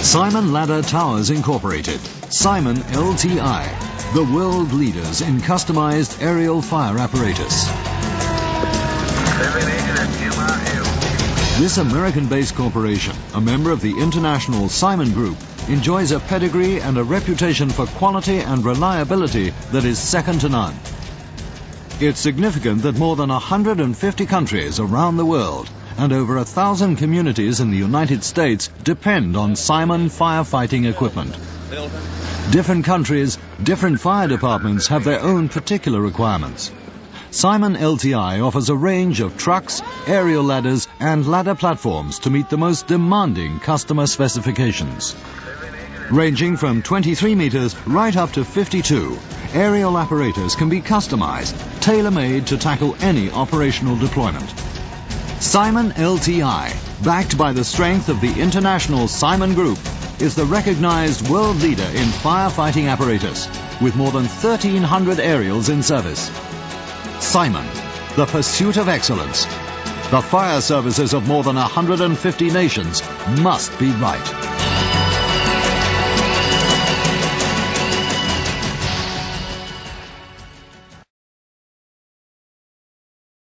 Simon Ladder Towers Incorporated, Simon LTI, the world leaders in customized aerial fire apparatus. This American-based corporation, a member of the international Simon Group, enjoys a pedigree and a reputation for quality and reliability that is second to none. It's significant that more than 150 countries around the world and over 1,000 communities in the United States depend on Simon firefighting equipment. Different countries, different fire departments have their own particular requirements. Simon LTI offers a range of trucks, aerial ladders and ladder platforms to meet the most demanding customer specifications. Ranging from 23 meters right up to 52, aerial apparatus can be customized, tailor-made to tackle any operational deployment. Simon LTI, backed by the strength of the international Simon Group, is the recognized world leader in firefighting apparatus, with more than 1,300 aerials in service. Simon, the pursuit of excellence. The fire services of more than 150 nations must be right.